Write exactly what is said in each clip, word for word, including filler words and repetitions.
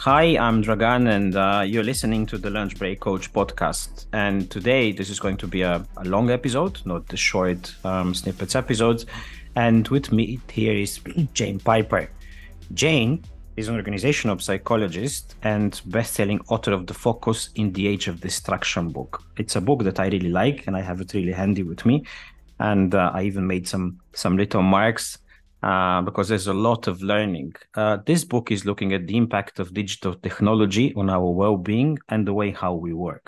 Hi, I'm Dragan, and uh, you're listening to the Lunch Break Coach podcast. And today, this is going to be a, a long episode, not the short um, snippets episodes. And with me here is Jane Piper. Jane is an organizational psychologist and best-selling author of The Focus in the Age of Distraction book. It's a book that I really like, and I have it really handy with me. And uh, I even made some some little marks uh, because there's a lot of learning. Uh, this book is looking at the impact of digital technology on our well-being and the way how we work.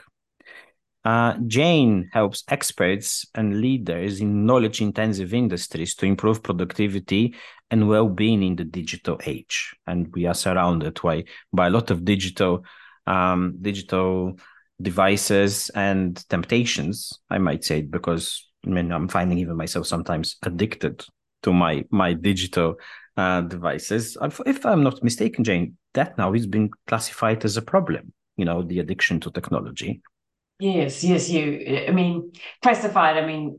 Uh, Jane helps experts and leaders in knowledge-intensive industries to improve productivity and well-being in the digital age. And we are surrounded by, by a lot of digital um, digital devices and temptations, I might say, because I mean, I'm finding even myself sometimes addicted to my my digital uh, devices. If I'm not mistaken, Jane, that now has been classified as a problem, you know, the addiction to technology. Yes, yes, you, I mean, classified, I mean,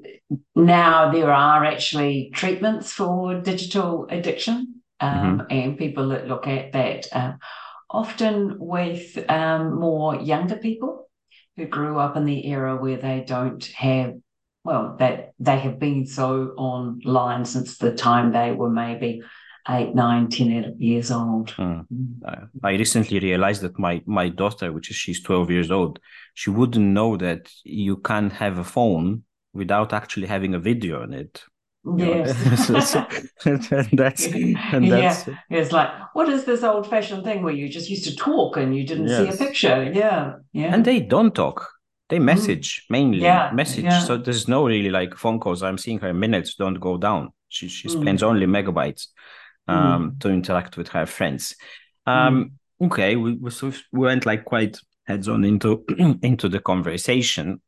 now there are actually treatments for digital addiction, um, Mm-hmm. and people that look at that, um, often with um, more younger people who grew up in the era where they don't have, well, that they have been so online since the time they were maybe eight, nine, ten years old. Mm. Mm. Uh, I recently realized that my my daughter, which is she's twelve years old, she wouldn't know that you can't have a phone without actually having a video on it. You know, Yes. so, so, and that's and Yeah. that's It's like, what is this old fashioned thing where you just used to talk and you didn't see a yes. picture? Yeah. And Yeah. they don't talk. They Mm. message mainly Yeah. message. Yeah. So there's no really like phone calls. I'm seeing her minutes don't go down. She she spends Mm. only megabytes um, Mm. to interact with her friends. Um, Mm. okay, we we, sort of- we went like quite heads on into into the conversation.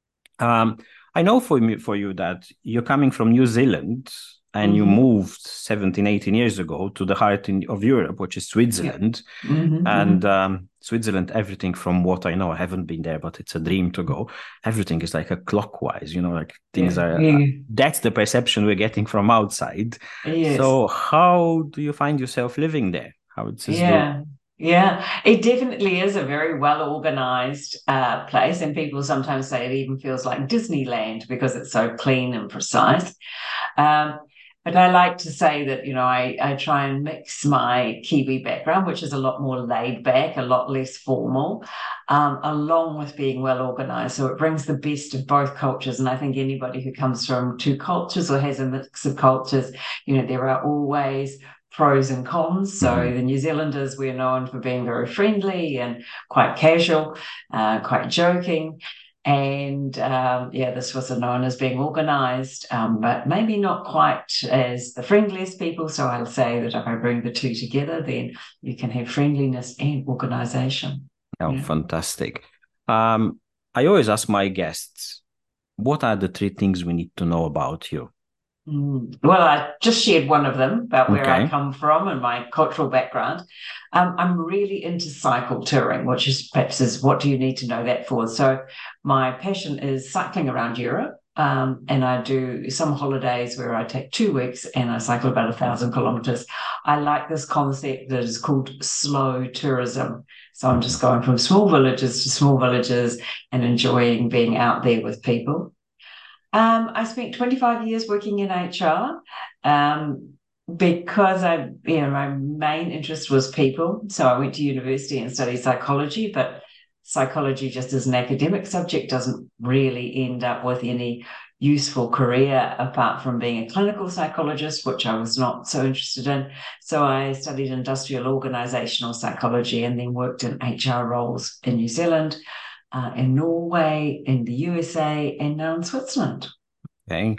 Um, I know for me for you that you're coming from New Zealand and you Mm-hmm. moved seventeen, eighteen years ago to the heart in, of Europe, which is Yeah. Switzerland. Mm-hmm. And Mm-hmm. um, Switzerland, everything from what I know, I haven't been there, but it's a dream to go. Everything is like a clockwise, you know, like things Yeah. are. Uh, Yeah. that's the perception we're getting from outside. Yes. So, how do you find yourself living there? How it's just the. Yeah, yeah, it definitely is a very well organized uh, place, and people sometimes say it even feels like Disneyland because it's so clean and precise. Um, but I like to say that, you know, I, I try and mix my Kiwi background, which is a lot more laid back, a lot less formal, um, along with being well organized. So it brings the best of both cultures. And I think anybody who comes from two cultures or has a mix of cultures, you know, there are always pros and cons. So Mhm. the New Zealanders, we're known for being very friendly and quite casual, uh, quite joking. And um, yeah, this was known as being organized, um, but maybe not quite as the friendliest people. So I'll say that if I bring the two together, then you can have friendliness and organization. Oh, Yeah. fantastic. Um, I always ask my guests, what are the three things we need to know about you? Mm. Well, I just shared one of them about where I Okay. come from and my cultural background. Um, I'm really into cycle touring, which is perhaps is what do you need to know that for? So my passion is cycling around Europe. Um, and I do some holidays where I take two weeks and I cycle about a thousand kilometers. I like this concept that is called slow tourism. So I'm Mhm. just going from small villages to small villages and enjoying being out there with people. Um, I spent twenty-five years working in H R, um, because I, you know, my main interest was people. So I went to university and studied psychology, but psychology, just as an academic subject, doesn't really end up with any useful career apart from being a clinical psychologist, which I was not so interested in. So I studied industrial organizational psychology and then worked in H R roles in New Zealand, uh, in Norway, in the U S A, and now in Switzerland. Okay.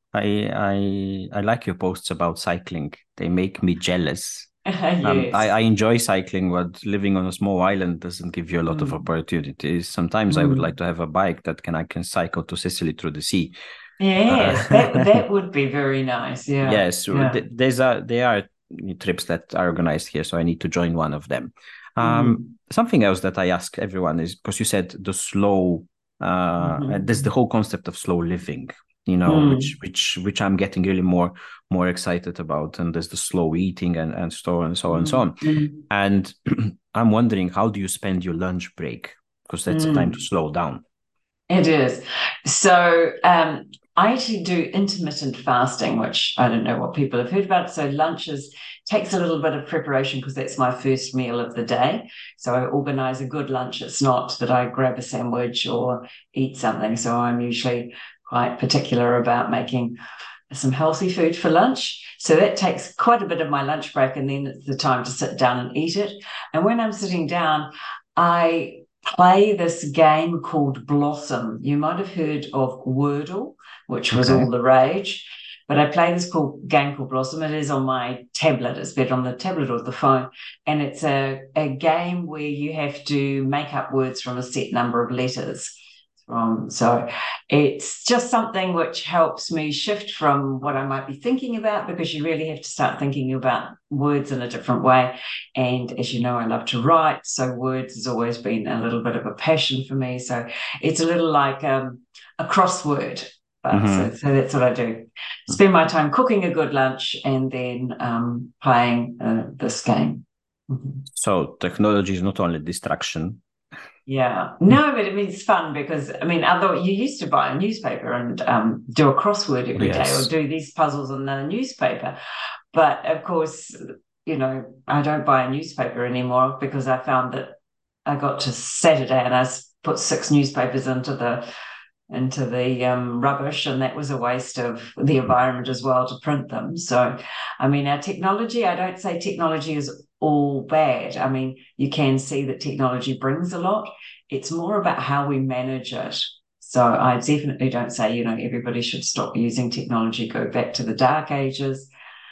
I I I like your posts about cycling. They make me jealous. Um, I, Yes. I enjoy cycling, but living on a small island doesn't give you a lot of Mm. opportunities. Sometimes I would like Mm. to have a bike that can I can cycle to Sicily through the sea. Yes, that Uh, that would be very nice. Yeah. yes, so Yeah. th- there's a there are trips that are organized here, so I need to join one of them. Um, Mm. something else that I ask everyone is because you said the slow, uh, there's the Mm-hmm. whole concept of slow living. you know, Mm. which which which I'm getting really more more excited about. And there's the slow eating and and so on and so on and so on. Mm. And I'm wondering, how do you spend your lunch break? Because that's a time to Mm. slow down. It is. So um, I actually do intermittent fasting, which I don't know what people have heard about. So lunches takes a little bit of preparation because that's my first meal of the day. So I organize a good lunch. It's not that I grab a sandwich or eat something. So I'm usually quite particular about making some healthy food for lunch. So that takes quite a bit of my lunch break, and then it's the time to sit down and eat it. And when I'm sitting down, I play this game called Blossom. You might have heard of Wordle, which was Okay. all the rage. But I play this called, game called Blossom. It is on my tablet. It's better on the tablet or the phone. And it's a, a game where you have to make up words from a set number of letters. Um, so it's just something which helps me shift from what I might be thinking about, because you really have to start thinking about words in a different way. And as you know, I love to write, so words has always been a little bit of a passion for me. So it's a little like um, a crossword. But Mm-hmm. so, so that's what I do. Spend my time cooking a good lunch and then um, playing uh, this game. Mm-hmm. So technology is not only distraction. Yeah, no, but I mean, it's fun because, I mean, although you used to buy a newspaper and um, do a crossword every day or Yes. do these puzzles in the newspaper. But of course, you know, I don't buy a newspaper anymore because I found that I got to Saturday and I put six newspapers into the into the um, rubbish, and that was a waste of the environment as well to print them. So, I mean, our technology, I don't say technology is all bad. I mean, you can see that technology brings a lot. It's more about how we manage it. So I definitely don't say, you know, everybody should stop using technology, go back to the dark ages.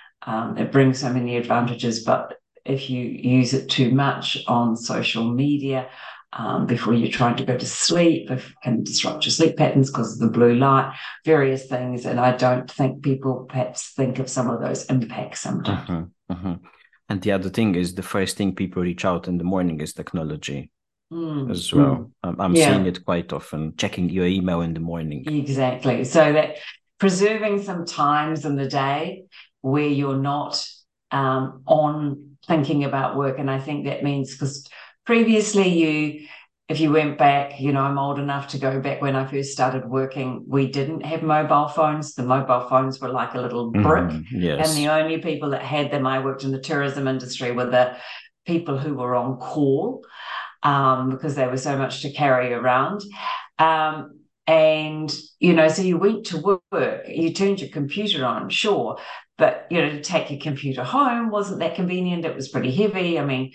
Um, it brings so many advantages, but if you use it too much on social media, um, before you're trying to go to sleep, it can disrupt your sleep patterns because of the blue light, various things. And I don't think people perhaps think of some of those impacts sometimes. Mm-hmm. Mm-hmm. And the other thing is, the first thing people reach out in the morning is technology Mm, as well. mm. I'm, I'm seeing Yeah, it quite often, checking your email in the morning. exactly. So that preserving some times in the day where you're not um, on thinking about work. And I think that means, because previously you, if you went back, you know, I'm old enough to go back when I first started working, we didn't have mobile phones. The mobile phones were like a little brick. Mm-hmm. And the Yes. only people that had them, I worked in the tourism industry, were the people who were on call, um, because they were so much to carry around. Um, and, you know, so you went to work, you turned your computer on, sure. But, you know, to take your computer home wasn't that convenient. It was pretty heavy. I mean,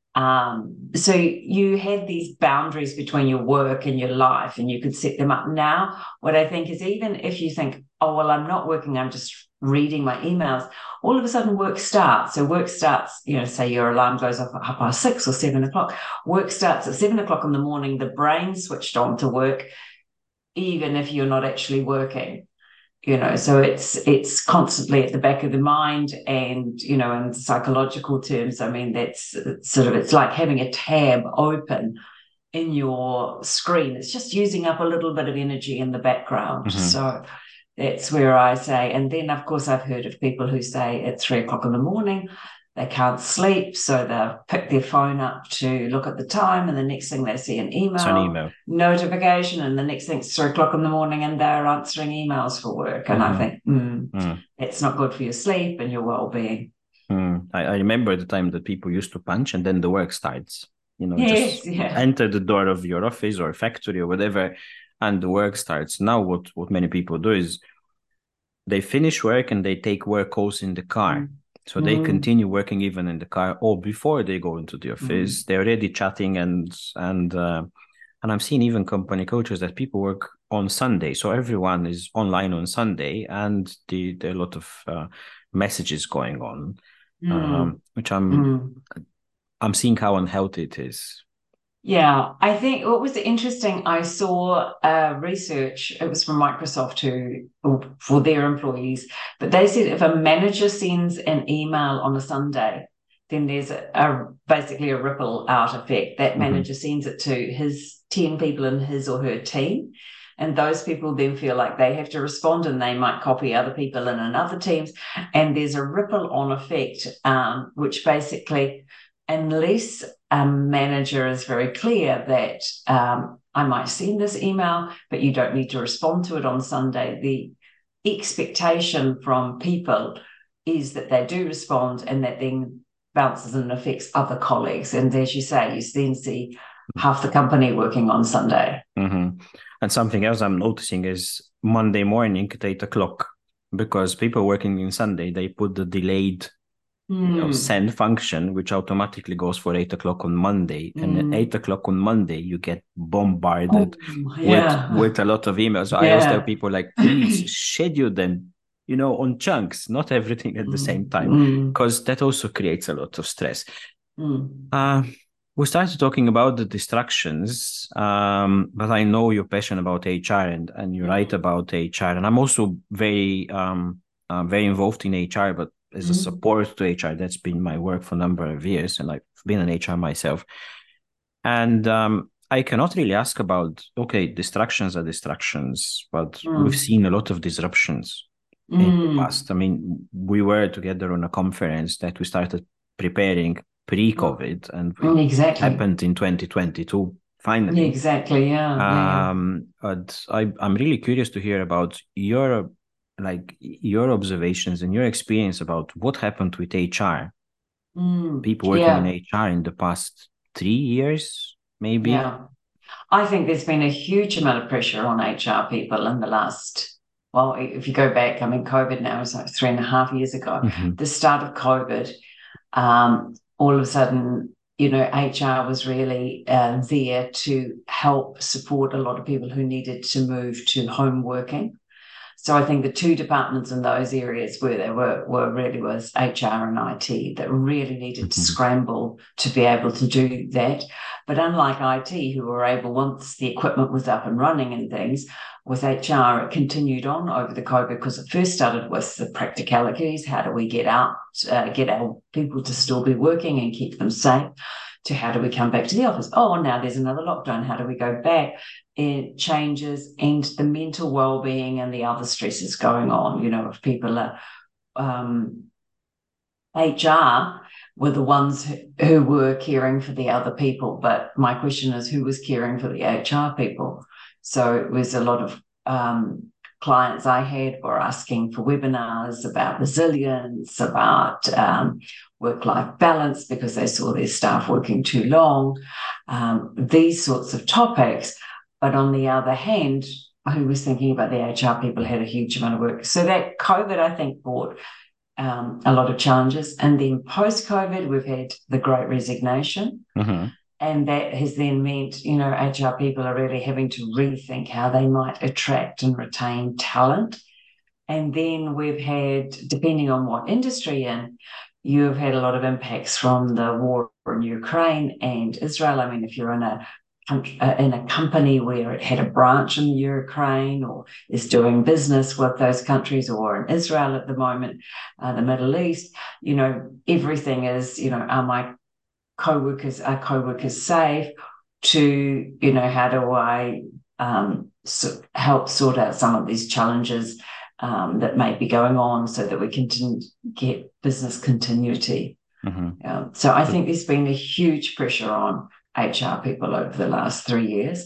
um, so you had these boundaries between your work and your life, and you could set them up. Now, what I think is, even if you think, oh, well, I'm not working, I'm just reading my emails, all of a sudden work starts. So work starts, you know, say your alarm goes off at half past six or seven o'clock. Work starts at seven o'clock in the morning. The brain switched on to work, even if you're not actually working. You know, so it's it's constantly at the back of the mind. And, you know, in psychological terms, I mean, that's sort of, it's like having a tab open in your screen. It's just using up a little bit of energy in the background. Mm-hmm. So that's where I say, and then of course I've heard of people who say at three o'clock in the morning they can't sleep, so they'll pick their phone up to look at the time, and the next thing they see an It's an email email. notification, and the next thing it's three o'clock in the morning and they're answering emails for work. And I Mm-hmm. think, mm, Mm. it's not good for your sleep and your well-being. Mm. I, I remember the time that people used to punch and then the work starts. You know, Yes, just yeah. enter the door of your office or factory or whatever, and the work starts. Now, what what many people do is they finish work and they take work calls in the car. Mm, So they mm, continue working even in the car, or before they go into the mm, office. They're already chatting, and and uh, and I'm seeing even company cultures that people work on Sunday. So everyone is online on Sunday, and the, there are a lot of uh, messages going on, mm, um, which I'm mm. I'm seeing how unhealthy it is. Yeah, I think what was interesting, I saw uh, research, it was from Microsoft, who, for their employees, but they said if a manager sends an email on a Sunday, then there's a, a basically a ripple out effect. That Mm-hmm. manager sends it to his ten people in his or her team. and those people then feel like they have to respond, and they might copy other people in another teams, and there's a ripple on effect, um, which basically, unless a manager is very clear that um, I might send this email, but you don't need to respond to it on Sunday, the expectation from people is that they do respond, and that then bounces and affects other colleagues. And as you say, you then see half the company working on Sunday. Mm-hmm. And something else I'm noticing is Monday morning at eight o'clock, because people working in Sunday, they put the delayed mm. you know, send function, which automatically goes for eight o'clock on Monday. Mm. And at eight o'clock on Monday, you get bombarded oh, yeah. with, with a lot of emails. So yeah. I always tell people, like, please schedule them, you know, on chunks, not everything at the mm. same time, because mm. that also creates a lot of stress. Mm. Uh, we started talking about the distractions, um, but I know you're passionate about H R, and, and you write about H R. And I'm also very, um, uh, very involved in H R, but as mm. a support to H R. That's been my work for a number of years, and I've been an H R myself. And um, I cannot really ask about, okay, distractions are distractions, but mm. we've seen a lot of disruptions mm. in the past. I mean, we were together on a conference that we started preparing pre-COVID, and it exactly. happened in twenty twenty-two, finally. Exactly, yeah. Um, yeah. But I, I'm really curious to hear about your, like, your observations and your experience about what happened with H R. Mm, People working yeah. in H R in the past three years, maybe. Yeah. I think there's been a huge amount of pressure on H R people in the last, well, if you go back, I mean, COVID now is like three and a half years ago. Mm-hmm. The start of COVID, um, all of a sudden, you know, H R was really uh, there to help support a lot of people who needed to move to home working. So I think the two departments in those areas where they were, were really was H R and I T that really needed mm-hmm. to scramble to be able to do that. But unlike I T, who were able, once the equipment was up and running and things, with H R, it continued on over the COVID, because it first started with the practicalities. How do we get out, uh, get our people to still be working and keep them safe? To how do we come back to the office? Oh, now there's another lockdown. How do we go back? It changes, and the mental well-being and the other stresses going on. You know, if people are um, H R were the ones who, who were caring for the other people, but my question is, who was caring for the H R people? So it was a lot of um, clients I had were asking for webinars about resilience, about um, work-life balance, because they saw their staff working too long, um, these sorts of topics. But on the other hand, who was thinking about the H R people had a huge amount of work. So that COVID, I think, brought um, a lot of challenges. And then post-COVID, we've had the Great Resignation. Mm-hmm. And that has then meant, you know, H R people are really having to rethink how they might attract and retain talent. And then we've had, depending on what industry in, you've had a lot of impacts from the war in Ukraine and Israel. I mean, if you're in a in a company where it had a branch in Ukraine or is doing business with those countries, or in Israel at the moment, uh, the Middle East, you know, everything is, you know, are my co-workers, are co-workers safe? To, you know, how do I um, so help sort out some of these challenges um, that may be going on, so that we can get business continuity. Mm-hmm. Um, so I think there's been a huge pressure on H R people over the last three years.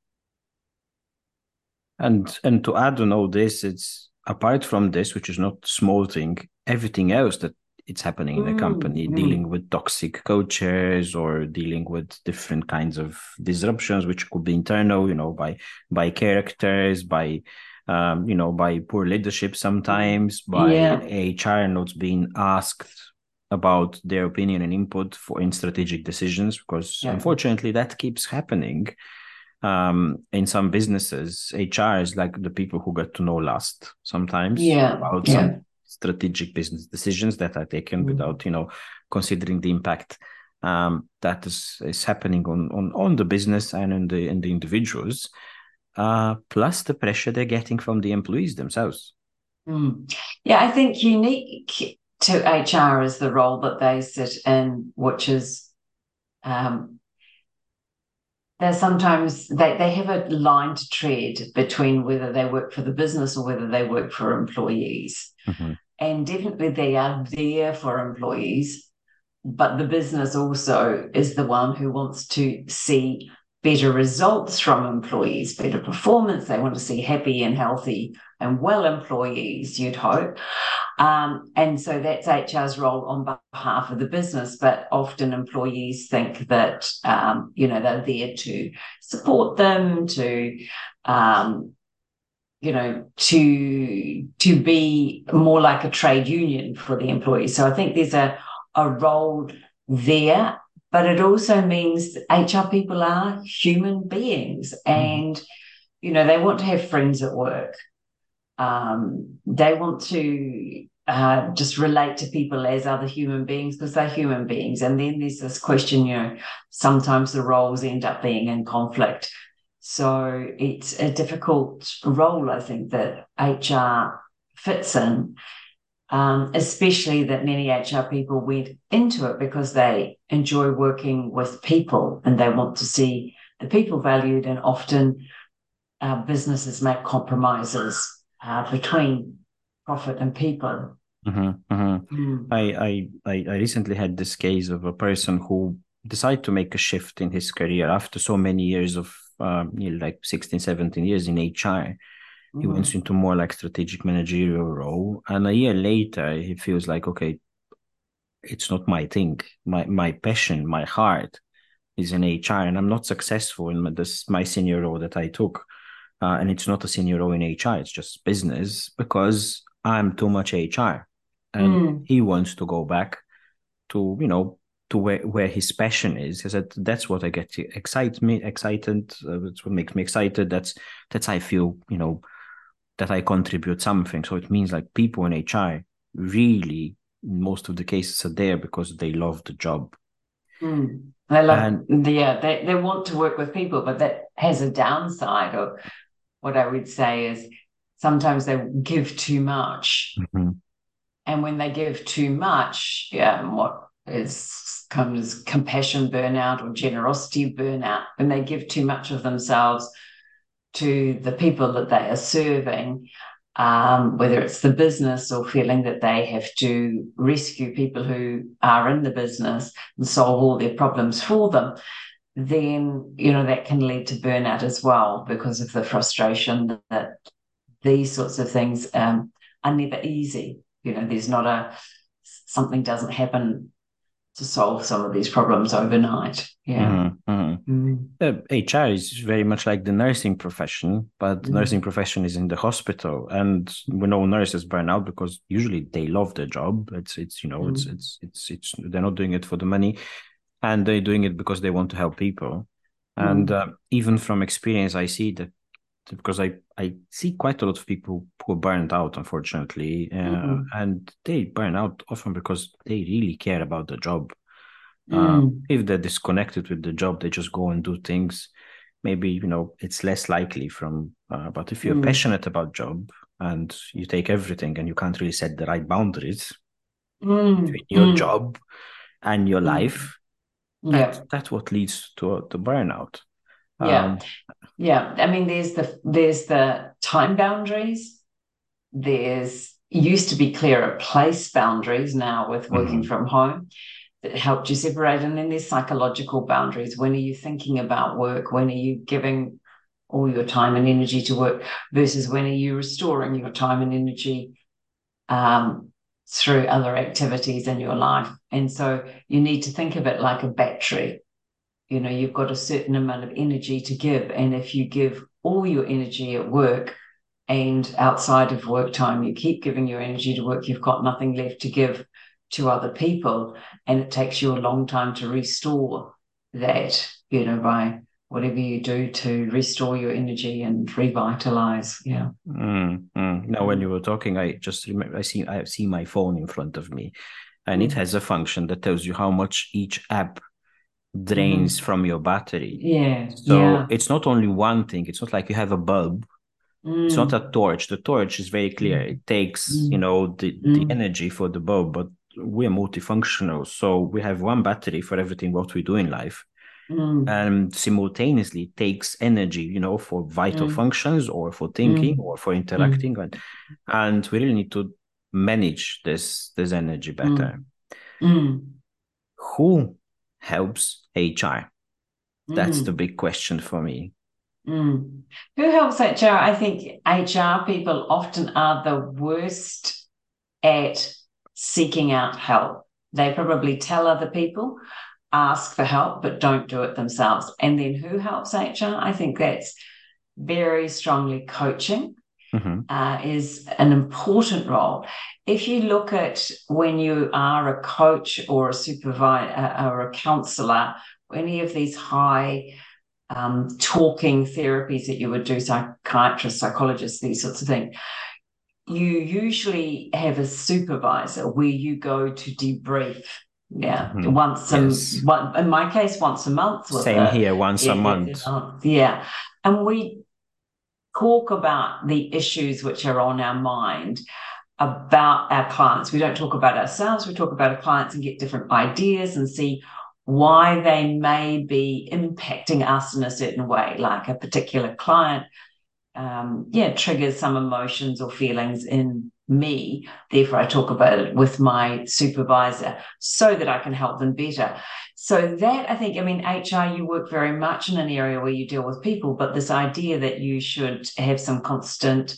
And and to add on all this, it's apart from this, which is not a small thing, everything else that it's happening in the company, mm, dealing mm. with toxic coaches, or dealing with different kinds of disruptions, which could be internal, you know, by by characters, by um, you know, by poor leadership sometimes, by yeah. H R not being asked about their opinion and input for in strategic decisions, because yeah. unfortunately that keeps happening. Um, in some businesses, H R is like the people who get to know last sometimes yeah. about yeah. some strategic business decisions that are taken mm. without, you know, considering the impact um, that is, is happening on, on, on the business and in the in the individuals, uh, plus the pressure they're getting from the employees themselves. Mm. Yeah, I think unique to H R is the role that they sit in, which is um, they're sometimes they, they have a line to tread between whether they work for the business or whether they work for employees. Mm-hmm. And definitely they are there for employees, but the business also is the one who wants to see better results from employees, better performance. They want to see happy and healthy and well employees, you'd hope. Um, and so that's H R's role on behalf of the business, but often employees think that, um, you know, they're there to support them, to, um, you know, to, to be more like a trade union for the employees. So I think there's a, a role there, but it also means that H R people are human beings and, mm-hmm. you know, they want to have friends at work. Um, they want to uh, just relate to people as other human beings because they're human beings. And then there's this question, you know, sometimes the roles end up being in conflict. So it's a difficult role, I think, that H R fits in, um, especially that many H R people went into it because they enjoy working with people and they want to see the people valued, and often uh, businesses make compromises Uh, between profit and people. Mm-hmm, mm-hmm. Mm. I, I I recently had this case of a person who decided to make a shift in his career after so many years of um, you know, like sixteen, seventeen years in H R. Mm-hmm. He went into more like strategic managerial role, and a year later he feels like, okay, it's not my thing. My my passion, my heart is in H R, and I'm not successful in this my senior role that I took. Uh, and it's not a senior role in H R, it's just business because I'm too much H R. And mm. he wants to go back to, you know, to where, where his passion is. He said, that's what I get excited me, excited. Uh, that's what makes me excited. That's, that's I feel, you know, that I contribute something. So it means like people in H R really, in most of the cases, are there because they love the job. Mm. They love, and, yeah, they, they want to work with people, but that has a downside of, what I would say is sometimes they give too much. Mm-hmm. And when they give too much, yeah, what is comes compassion burnout or generosity burnout, when they give too much of themselves to the people that they are serving, um, whether it's the business or feeling that they have to rescue people who are in the business and solve all their problems for them, then, you know, that can lead to burnout as well because of the frustration that these sorts of things um, are never easy. You know, there's not a, something doesn't happen to solve some of these problems overnight. Yeah. Mm-hmm. Mm-hmm. Uh, H R is very much like the nursing profession, but the mm-hmm. nursing profession is in the hospital, and we know nurses burn out because usually they love their job. It's, it's, you know, mm-hmm. it's, it's, it's, it's, they're not doing it for the money. And they're doing it because they want to help people. And mm. uh, even from experience, I see that because I, I see quite a lot of people who are burned out, unfortunately. Uh, mm-hmm. And they burn out often because they really care about the job. Mm. Um, if they're disconnected with the job, they just go and do things. Maybe, you know, it's less likely from, uh, but if you're mm. passionate about job and you take everything and you can't really set the right boundaries mm. between your mm. job and your mm. life, That, yeah. that's what leads to the burnout. Yeah. Um, yeah. I mean, there's the there's the time boundaries. There's used to be clearer place boundaries now with working mm-hmm. from home that helped you separate. And then there's psychological boundaries. When are you thinking about work? When are you giving all your time and energy to work versus when are you restoring your time and energy um, through other activities in your life? And so you need to think of it like a battery. You know, you've got a certain amount of energy to give. And if you give all your energy at work and outside of work time, you keep giving your energy to work, you've got nothing left to give to other people. And it takes you a long time to restore that, you know, by whatever you do to restore your energy and revitalize. Yeah. Mm, mm. Now, when you were talking, I just remember, I see, I see my phone in front of me, and mm. it has a function that tells you how much each app drains mm. from your battery. Yeah. So yeah. it's not only one thing. It's not like you have a bulb. Mm. It's not a torch. The torch is very clear. Mm. It takes, mm. you know, the, mm. the energy for the bulb, but we're multifunctional. So we have one battery for everything what we do in life. mm, and simultaneously takes energy, you know, for vital mm, functions or for thinking mm, or for mm, interacting. And, and we really need to manage this, this energy better. mm, mm, Who helps H R? That's the mm. big question for me. Mm. Who helps H R? I think H R people often are the worst at seeking out help. They probably tell other people, ask for help, but don't do it themselves. And then who helps H R? I think that's very strongly coaching. Mm-hmm. Uh, is an important role. If you look at when you are a coach or a supervisor uh, or a counselor, any of these high um, talking therapies that you would do, psychiatrists, psychologists, these sorts of things, you usually have a supervisor where you go to debrief. Yeah, Mm-hmm. once Yes. a one, in my case, once a month. With Same a, here, once a yeah, month. yeah, and we talk about the issues which are on our mind about our clients. We don't talk about ourselves, we talk about our clients and get different ideas and see why they may be impacting us in a certain way, like a particular client, um, yeah, triggers some emotions or feelings in me. Therefore, I talk about it with my supervisor so that I can help them better. So that, I think, I mean, H R, you work very much in an area where you deal with people, but this idea that you should have some constant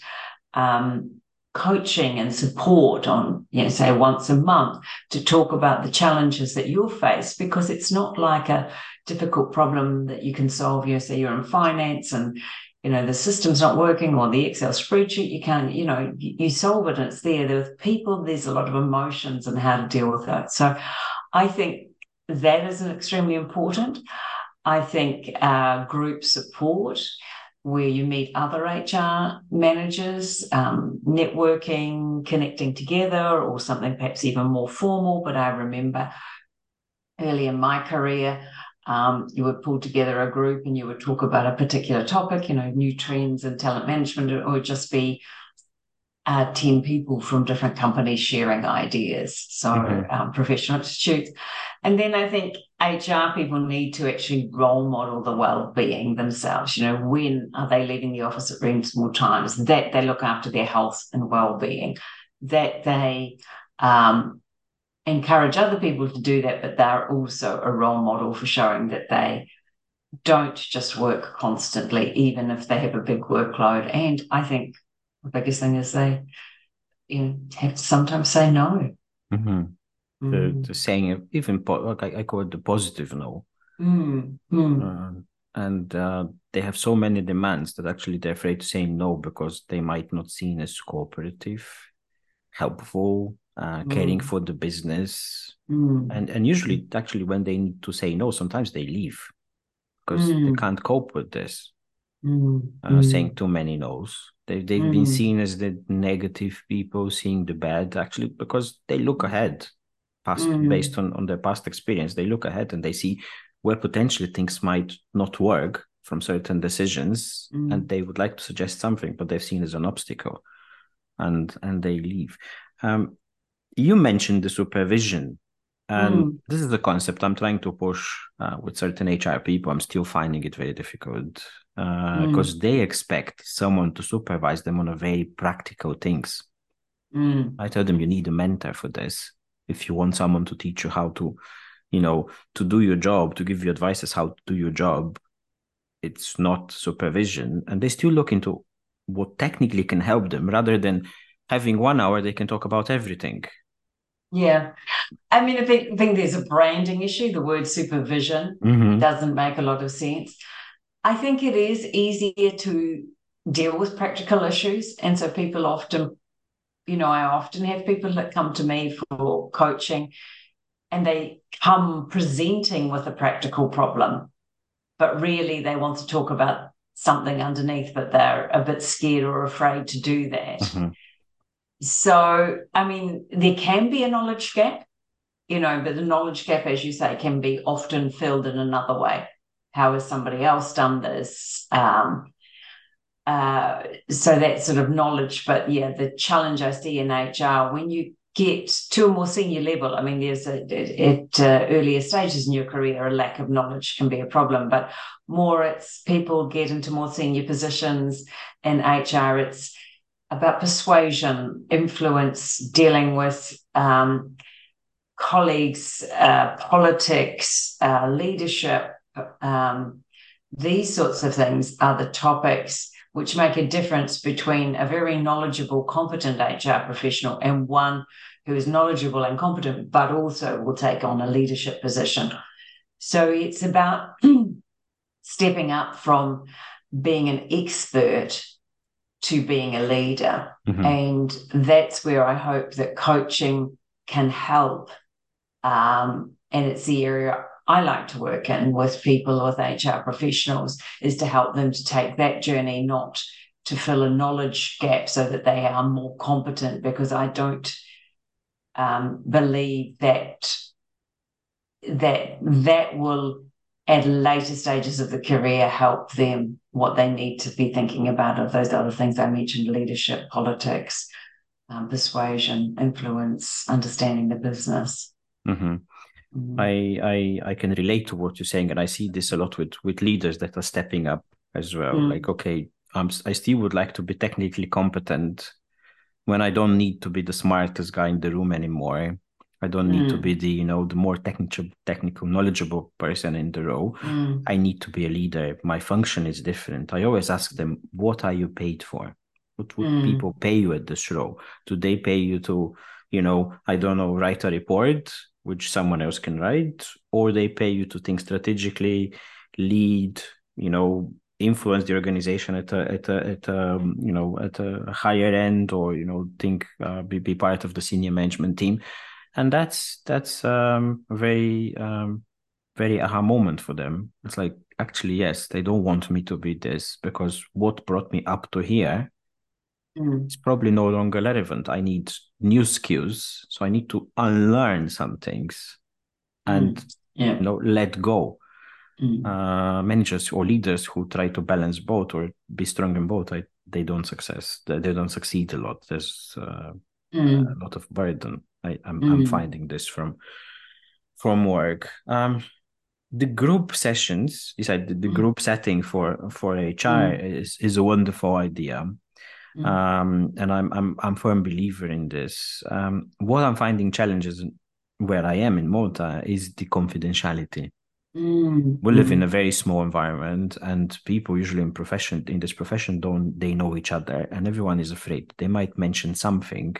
um, coaching and support on, you know, say once a month to talk about the challenges that you'll face, because it's not like a difficult problem that you can solve. You know, say you're in finance and, you know, the system's not working or the Excel spreadsheet, you can't, you know, you, you solve it and it's there. There's people, there's a lot of emotions and how to deal with that. So I think that is extremely important. I think uh, group support, where you meet other H R managers, um, networking, connecting together, or something perhaps even more formal. But I remember early in my career, um, you would pull together a group and you would talk about a particular topic, you know, new trends in talent management, or it would just be uh, ten people from different companies sharing ideas. So Mm-hmm. um, professional institutes. And then I think H R people need to actually role model the well-being themselves. You know, when are they leaving the office at reasonable times? That they look after their health and well-being. That they um, encourage other people to do that, but they're also a role model for showing that they don't just work constantly, even if they have a big workload. And I think the biggest thing is they, you know, have to sometimes say no. Mm-hmm. The, Mm. the saying, even po- like I, I call it the positive no. Mm. Mm. Uh, and uh, they have so many demands that actually they're afraid to say no because they might not seen as cooperative, helpful, uh, caring Mm. for the business. Mm. And and usually, actually, when they need to say no, sometimes they leave because they Mm. can't cope with this, Mm. uh, saying Mm. too many no's. They, they've been Mm. seen as the negative people, seeing the bad, actually, because they look ahead, past based Mm. on, on their past experience. They look ahead and they see where potentially things might not work from certain decisions, and Mm. they would like to suggest something, but they've seen as an obstacle, and and they leave. Um, you mentioned the supervision, and Mm. this is the concept I'm trying to push uh, with certain H R people. I'm still finding it very difficult because Mm. uh, they expect someone to supervise them on a very practical things. Mm. I tell them you need a mentor for this. If you want someone to teach you how to, you know, to do your job, to give you advice as how to do your job, it's not supervision. And they still look into what technically can help them rather than having one hour they can talk about everything. Yeah. I mean, I think, I think there's a branding issue. The word supervision Mm-hmm. doesn't make a lot of sense. I think it is easier to deal with practical issues. And so people often, you know, I often have people that come to me for coaching and they come presenting with a practical problem, but really they want to talk about something underneath, but they're a bit scared or afraid to do that. Mm-hmm. So, I mean, there can be a knowledge gap, you know, but the knowledge gap, as you say, can be often filled in another way. How has somebody else done this? Um, uh, so that sort of knowledge. But yeah, the challenge I see in H R, when you get to a more senior level. I mean, there's a, at uh, earlier stages in your career, a lack of knowledge can be a problem, but more it's people get into more senior positions in H R. It's about persuasion, influence, dealing with um, colleagues, uh, politics, uh, leadership. Um, these sorts of things are the topics which make a difference between a very knowledgeable, competent H R professional and one who is knowledgeable and competent, but also will take on a leadership position. So it's about stepping up from being an expert to being a leader. Mm-hmm. And that's where I hope that coaching can help. Um, and it's the area I like to work in with people, with H R professionals, is to help them to take that journey, not to fill a knowledge gap so that they are more competent, because I don't um, believe that that that will, at later stages of the career, help them what they need to be thinking about of those other things I mentioned: leadership, politics, um, persuasion, influence, understanding the business. Mm-hmm. I, I I can relate to what you're saying, and I see this a lot with with leaders that are stepping up as well. Mm. Like, okay, I'm, I still would like to be technically competent when I don't need to be the smartest guy in the room anymore. I don't need mm. to be the, you know, the more technical, technical, knowledgeable person in the role. Mm. I need to be a leader. My function is different. I always ask them, what are you paid for? What would mm. people pay you at this role? Do they pay you to, you know, I don't know, write a report which someone else can write, or they pay you to think strategically, lead, you know, influence the organization at a at a at a you know at a higher end, or you know think uh, be be part of the senior management team, and that's that's um, a very um, very aha moment for them. It's like, actually, yes, they don't want me to be this, because what brought me up to here Mm. it's probably no longer relevant. I need new skills, so I need to unlearn some things and mm. yeah. you know, let go. Mm. Uh, managers or leaders who try to balance both or be strong in both, I, they don't success. They, they don't succeed a lot. There's uh, mm. a lot of burden. I, I'm, mm. I'm finding this from from work. Um, the group sessions, you said the, the mm. group setting for for H R mm. is is a wonderful idea. Mm. Um, and I'm I'm I'm a firm believer in this. Um, what I'm finding challenges where I am in Malta is the confidentiality. Mm. We live mm. in a very small environment, and people usually in profession in this profession don't they know each other, and everyone is afraid they might mention something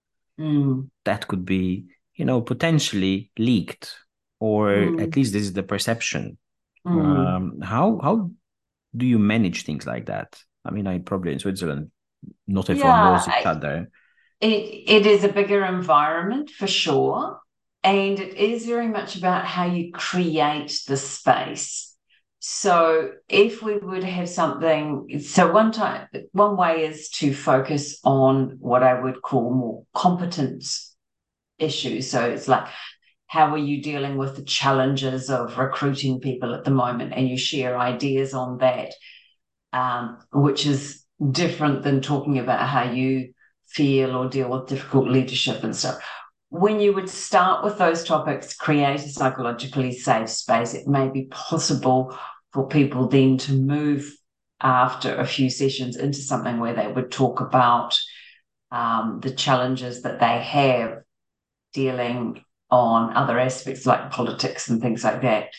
mm. that could be, you know, potentially leaked, or mm. at least this is the perception. Mm. Um, how how do you manage things like that? I mean, I probably in Switzerland, not everyone yeah, knows each I, other. It it is a bigger environment for sure, and it is very much about how you create the space. So if we would have something, so one time, one way is to focus on what I would call more competence issues. So it's like, how are you dealing with the challenges of recruiting people at the moment? And you share ideas on that, um, which is different than talking about how you feel or deal with difficult leadership and stuff. When you would start with those topics, create a psychologically safe space, it may be possible for people then to move after a few sessions into something where they would talk about um, the challenges that they have dealing on other aspects like politics and things like that.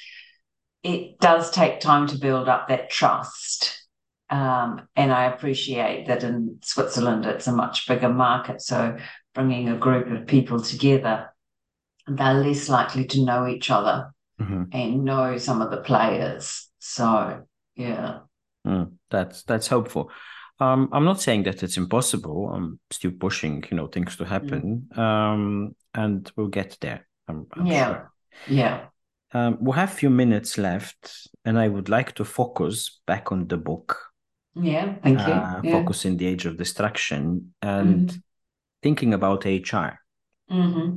It does take time to build up that trust. Um, and I appreciate that in Switzerland, it's a much bigger market. So bringing a group of people together, they're less likely to know each other mm-hmm. and know some of the players. So, yeah. Mm, that's, that's helpful. Um, I'm not saying that it's impossible. I'm still pushing, you know, things to happen. Mm. Um, and we'll get there. I'm, I'm yeah. sure. Yeah. Um, we'll have a few minutes left, and I would like to focus back on the book. Yeah, thank you. Uh, yeah. Focus in the age of distraction and mm-hmm. thinking about H R. Mm-hmm.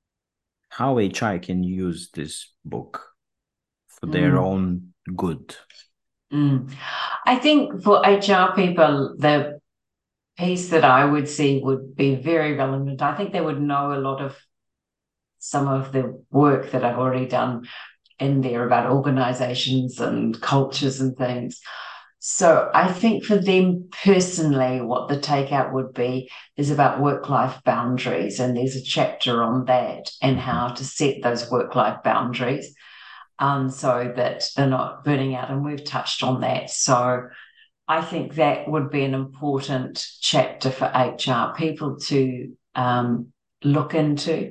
How H R can use this book for their mm. own good. Mm. I think for H R people, the piece that I would see would be very relevant. I think they would know a lot of some of the work that I've already done in there about organizations and cultures and things. So I think for them personally, what the takeout would be is about work-life boundaries. And there's a chapter on that and how to set those work-life boundaries um, so that they're not burning out. And we've touched on that. So I think that would be an important chapter for H R people to um, look into.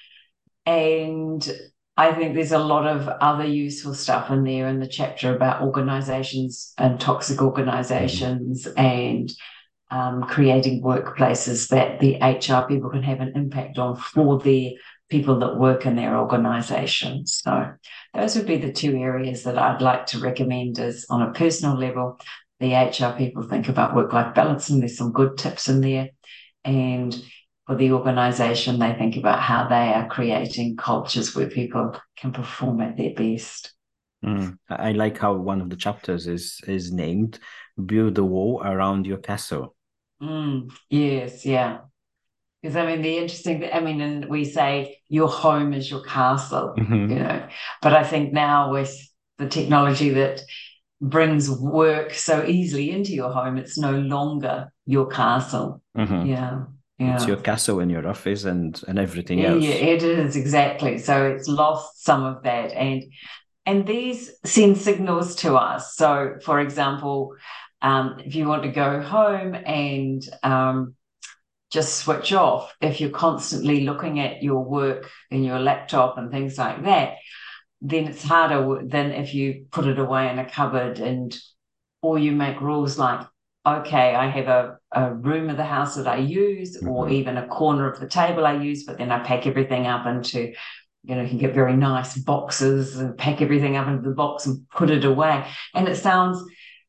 And I think there's a lot of other useful stuff in there in the chapter about organizations and toxic organizations mm-hmm. and um, creating workplaces that the H R people can have an impact on for the people that work in their organizations. So those would be the two areas that I'd like to recommend as on a personal level. The H R people think about work-life balance, and there's some good tips in there. And for the organisation, they think about how they are creating cultures where people can perform at their best. Mm. I like how one of the chapters is is named "Build a Wall Around Your Castle." Mm, yes, yeah. Because I mean, the interesting, I mean, and we say your home is your castle, mm-hmm. you know, but I think now with the technology that brings work so easily into your home, it's no longer your castle. Mm-hmm. Yeah. Yeah. It's your castle and your office and, and everything else. Yeah, it is, exactly. So it's lost some of that. And and these send signals to us. So, for example, um, if you want to go home and um, just switch off, if you're constantly looking at your work in your laptop and things like that, then it's harder than if you put it away in a cupboard and or you make rules like, okay, I have a, a room of the house that I use mm-hmm. or even a corner of the table I use, but then I pack everything up into, you know, you can get very nice boxes and pack everything up into the box and put it away. And it sounds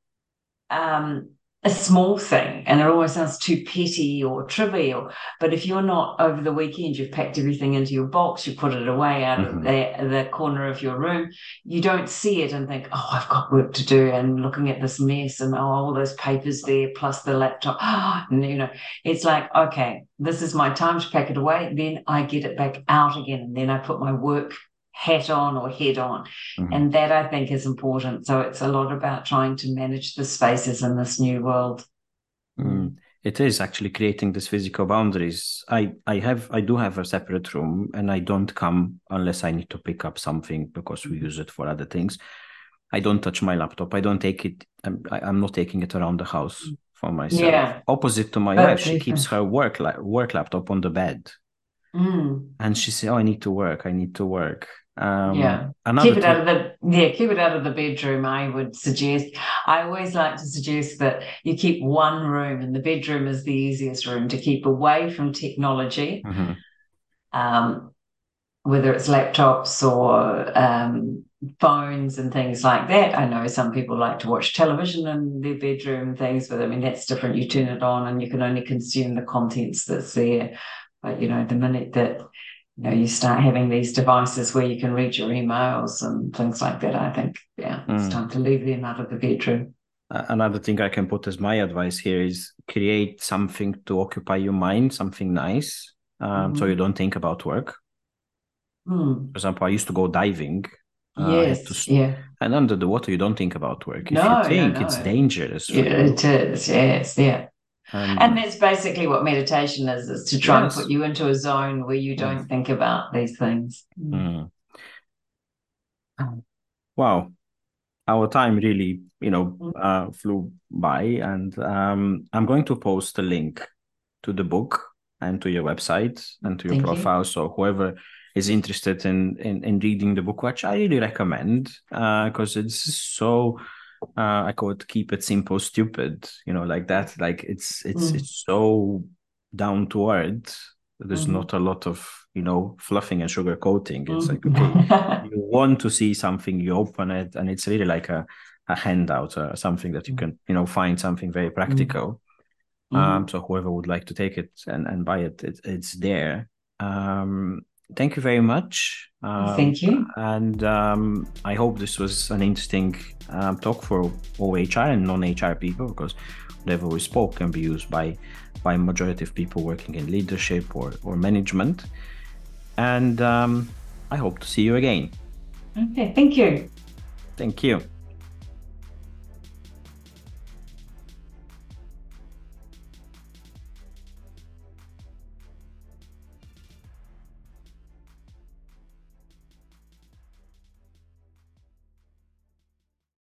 um, a small thing and it always sounds too petty or trivial. But if you're not over the weekend, you've packed everything into your box, you put it away out mm-hmm. of the, the corner of your room, you don't see it and think, oh, I've got work to do and looking at this mess and oh, all those papers there plus the laptop. Oh, and, you know, it's like, okay, this is my time to pack it away. Then I get it back out again and then I put my work hat on or head on. Mm-hmm. And that I think is important. So it's a lot about trying to manage the spaces in this new world. Mm. It is actually creating these physical boundaries. I, I have I do have a separate room and I don't come unless I need to pick up something because we use it for other things. I don't touch my laptop. I don't take it. I'm, I, I'm not taking it around the house for myself. Yeah. Opposite to my but wife, she keeps her work, la- work laptop on the bed. Mm. And she says, oh, I need to work. I need to work. Um, yeah, keep it out of the yeah, keep it out of the bedroom. I would suggest. I always like to suggest that you keep one room, and the bedroom is the easiest room to keep away from technology, mm-hmm. um, whether it's laptops or um, phones and things like that. I know some people like to watch television in their bedroom and things, but I mean that's different. You turn it on, and you can only consume the contents that's there. But you know, the minute that you know, you start having these devices where you can read your emails and things like that, I think, yeah, it's mm. time to leave them out of the bedroom. Another thing I can put as my advice here is create something to occupy your mind, something nice, um, mm-hmm. so you don't think about work. Mm. For example, I used to go diving. Yes, uh, st- yeah. And under the water, you don't think about work. No, if you think, no, no. it's dangerous. Yeah, it is, yes, yeah. And, and that's basically what meditation is, is to try yes. and put you into a zone where you don't mm. think about these things. Mm. Mm. Wow. Our time really, you know, uh, flew by. And um, I'm going to post a link to the book and to your website and to your Thank profile. You. So whoever is interested in, in, in reading the book, which I really recommend because uh, it's so... Uh, I call it keep it simple, stupid, you know, like that. Like it's it's mm. it's so down to earth. There's mm-hmm. not a lot of, you know, fluffing and sugar coating. It's mm. like, okay, you want to see something, you open it, and it's really like a, a handout or something that you can, you know, find something very practical. Mm. Um, so whoever would like to take it and, and buy it, it, it's there. Um, thank you very much. Um, Thank you. And um, I hope this was an interesting um, talk for all H R and non-H R people, because level we spoke can be used by by majority of people working in leadership or, or management. And um, I hope to see you again. Okay, thank you. Thank you.